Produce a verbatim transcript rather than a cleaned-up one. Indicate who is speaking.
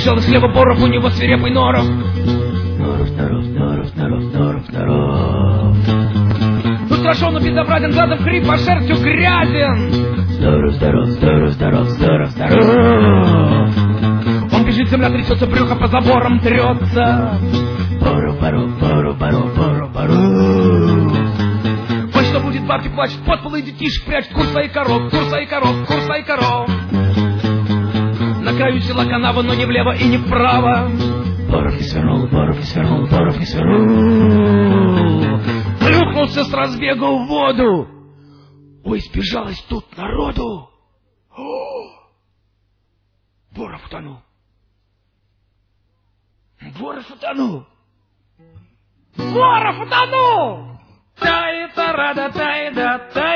Speaker 1: Прибежал из хлеба Боров, у него свирепый Норов.
Speaker 2: Норов, Норов, Норов, Норов, Норов, Норов.
Speaker 1: Ну страшен, безобразен, глазом хрип, а шерстью грязен.
Speaker 2: Здоров, здоров, здоров, здоров, здоров, здоров.
Speaker 1: Он бежит, земля трясется, брюхо по заборам трется.
Speaker 2: Боров, Боров, Боров, Боров, Боров, Боров.
Speaker 1: Вот что будет, бабки плачет, под полы детишек прячет. Кур своих коров, кур своих коров, кур своих коров. На краю села канава, но не влево и не вправо.
Speaker 2: Боров не свернул, Боров не свернул, Боров не свернул.
Speaker 1: Плюхнулся с разбега в воду. Ой, сбежалось тут народу. О! Боров утонул. Боров утонул. Боров утонул. Тай-та-ра-да-тай-да-тай.